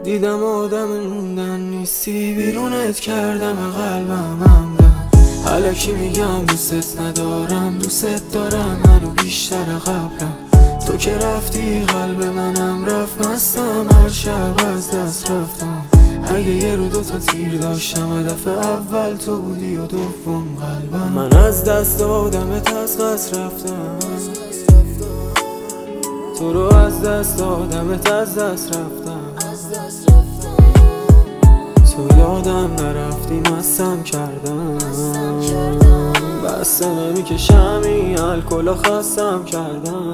دیدم آدم موندن نیستی، بیرونت کردم قلبم همدم. الکی میگم دوست ندارم، دوست دارم منو بیشتر قبلم. تو که رفتی قلب منم رفت، مستم هر شب از دست رفتم. اگه یه رو دوتا تیر داشتم، هدف اول تو بودی و دوم قلبم. من از دست دادمت از قصد رفتم، تو رو از دست دادمت از دست رفتم. تو یادم نرفتی مستم کردم، بسته نمیکشم این الکل خستم کردم.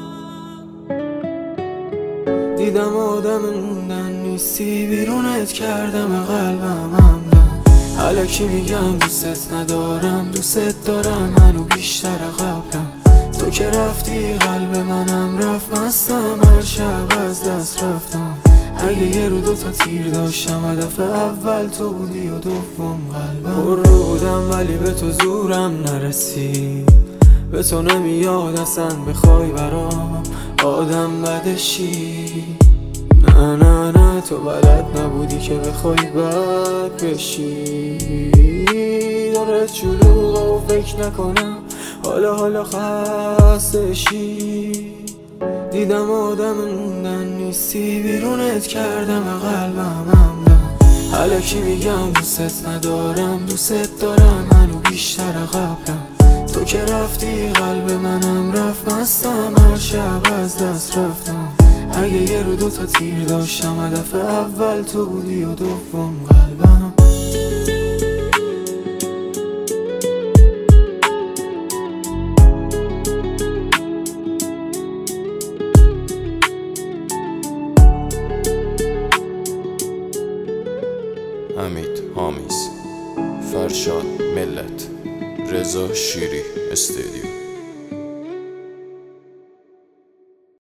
دیدم آدم موندن نیستی، بیرونت کردم قلبم همدم. الکی میگم دوست ندارم، دوست دارم منو بیشتر قبلم. تو که رفتی قلب منم رفت، مستم هر شب از دست رفتم. اگه یه رو دوتا تیر داشتم، هدف اول تو بودی و دوم قلبم. پر رو بودم ولی به تو زورم نرسید، به تو نمیاد اصلا بخوای برام آدم بدشی. نه نه نه تو بلد نبودی که بخوای بد بشی. دارت شلوغه و فکر نکنم حالا خسته شی. دیدم آدم موندن نیستی، بیرونت کردم قلبم همدم. الکی میگم دوست ندارم، دوست دارم منو بیشتر قبلم. تو که رفتی قلب منم رفت، مستم هر شب از دست رفتم. اگه یه رو دوتا تیر داشتم، هدف اول تو بودی و دوم قلبم. حمید حامیز، فرشاد ملت، رضا شیری استودیو.